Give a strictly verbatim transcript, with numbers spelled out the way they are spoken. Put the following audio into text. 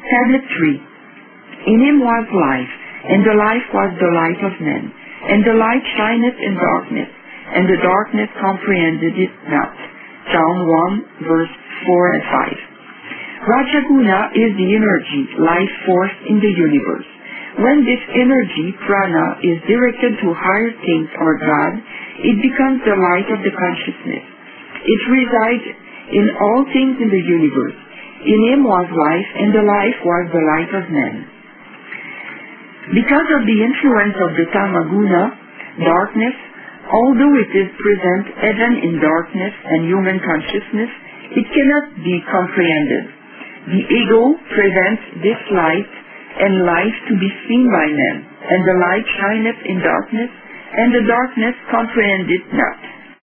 Tablet three. In him was life, and the life was the light of men. And the light shineth in darkness, and the darkness comprehended it not. John one, verse four and five. Rajaguna is the energy, life force in the universe. When this energy, prana, is directed to higher things or God, it becomes the light of the consciousness. It resides in all things in the universe. In him was life, and the life was the light of men. Because of the influence of the tamaguna, darkness, although it is present even in darkness and human consciousness, it cannot be comprehended. The ego prevents this light and life to be seen by men, and the light shineth in darkness, and the darkness comprehend it not.